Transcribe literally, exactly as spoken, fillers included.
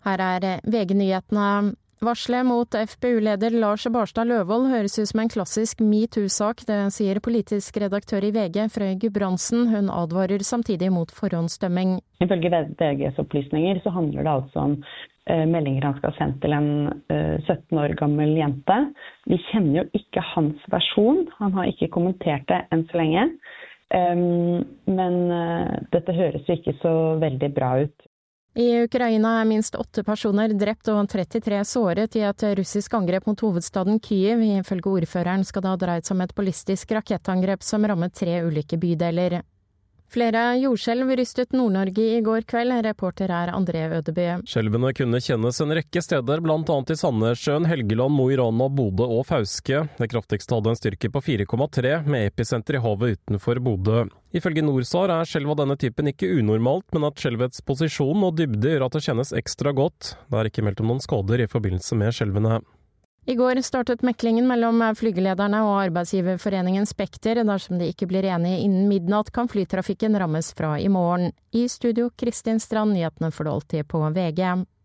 Her er V G-nyhetene. Varselet mot F P U-leder Lars Barstad Løvold høres ut som en klassisk MeToo-sak, det sier politisk redaktør i V G, Frøy Gudbrandsen. Hun advarer samtidig mot forhåndsdømming. Ifølge V G's opplysninger så handler det altså om uh, meldinger han skal ha sendt til en uh, sytten år gammel jente. Vi kjenner jo ikke hans versjon, han har ikke kommentert det enn så lenge. Um, men uh, dette høres jo ikke så veldig bra ut. I Ukraina er minst åtte personer drept og trettitre såret i et russisk angrep mot hovedstaden Kyiv. Ifølge ordføreren skal det ha dreid seg om et ballistisk rakettangrep som rammet tre ulike bydeler. Flere jordskjelv rystet Nord-Norge i går kveld. Reporter er André Ødeby. Skjelvene kunne kjennes en rekke steder, blant annet i Sandnessjøen, Helgeland, Mo i Rana, Bodø og Fauske. Det kraftigste hadde en styrke på fire komma tre, med episenter i havet utenfor Bodø. Ifølge Norsar er skjelv av denne typen ikke unormalt, men at skjelvets posisjon og dybde gjør at det kjennes ekstra godt. Det er ikke meldt om noen skader i forbindelse med skjelvene. I går startet meklingen mellom flygelederne og arbeidsgiverforeningen Spekter. Dersom de ikke blir enige innen midnatt, kan flytrafikken rammes fra i morgen. I studio Kristin Strand, nyhetene for det alltid på V G.